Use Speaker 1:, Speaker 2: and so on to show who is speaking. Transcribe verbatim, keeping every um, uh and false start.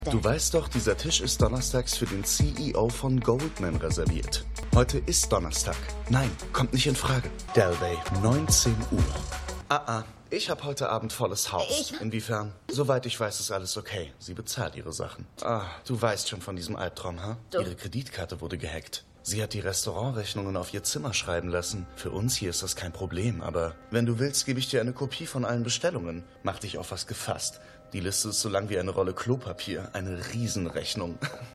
Speaker 1: Du weißt doch, dieser Tisch ist donnerstags für den C E O von Goldman reserviert. Heute ist Donnerstag. Nein, kommt nicht in Frage. Delvey, neunzehn Uhr. Ah, ah, ich habe heute Abend volles Haus.
Speaker 2: Ich-
Speaker 1: Inwiefern? Soweit ich weiß, ist alles okay. Sie bezahlt ihre Sachen. Ah, du weißt schon von diesem Albtraum, ha?
Speaker 2: Du-
Speaker 1: Ihre Kreditkarte wurde gehackt. Sie hat die Restaurantrechnungen auf ihr Zimmer schreiben lassen. Für uns hier ist das kein Problem, aber wenn du willst, gebe ich dir eine Kopie von allen Bestellungen. Mach dich auf was gefasst. Die Liste ist so lang wie eine Rolle Klopapier. Eine Riesenrechnung.